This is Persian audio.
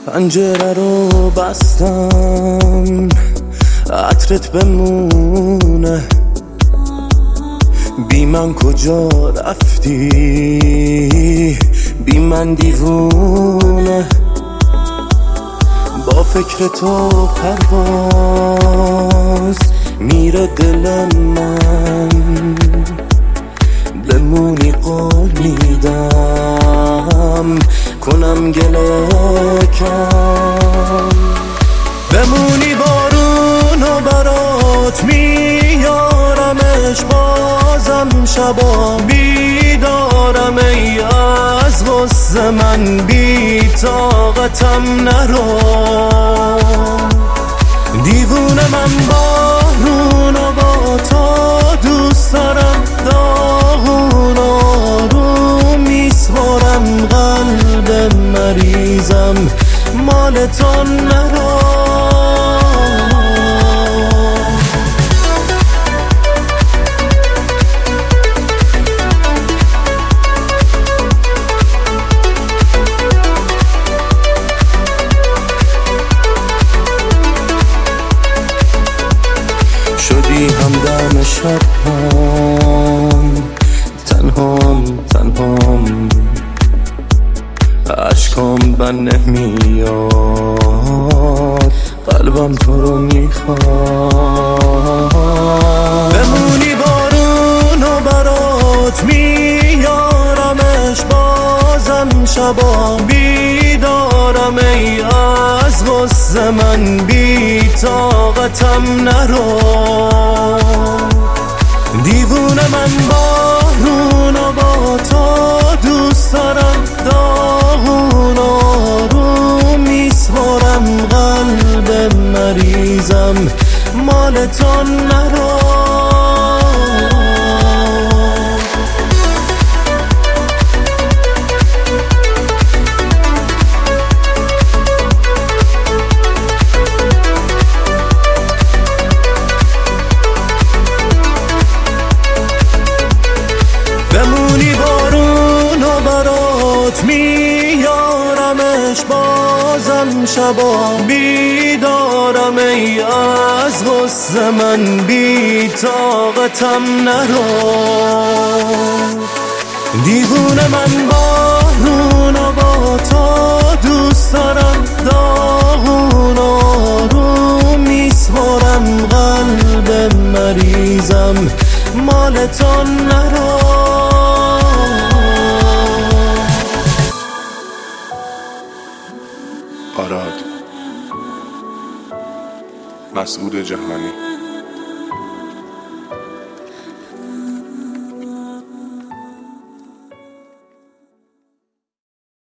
پنجره رو بستم عطرت بمونه، بی من کجا رفتی، بی من دیوونه. با فکر تو پرواز میره دل من، بمونی قول میدم کنم گله کم. بمونی بارون و برات میارمش، بازم شبا بیدارم. ای از غصه من بی طاقتم نرو، دیوونه من بارون و با تو دوست دارم. داغون آروم میسپارم، قلب مریضم مال تو نرو. شدی همدم شبام، تنهام عشقام بر نمیاد، قلبم تو رو میخواد. بمونی بارون و برات میارمش، بازم شبا بیدارم. ای از غصه من بی طاقتم نرو، دیوونه من بارون و با تو دوست دارم. داغون آروم میسپارم، قلب مریضم مال تو نرو. بمونی بارون و برات میارمش، بازم شبا بیدارم. ای از غصه من بی طاقتم نرو، دیوونه من بارون و با تو دوست دارم. داغون آروم میسپارم، قلب مریضم مال تو نرو. آراد مسعود جهانی.